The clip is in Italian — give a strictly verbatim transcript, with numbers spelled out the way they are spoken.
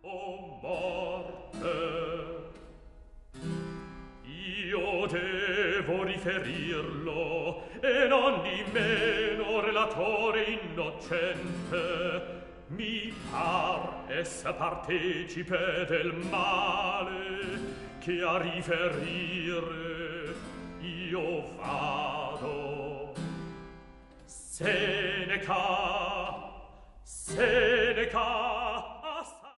O morte, io devo riferirlo, e non di meno relatore innocente, mi par essa partecipe del male che a riferire io vado. Seneca, Seneca,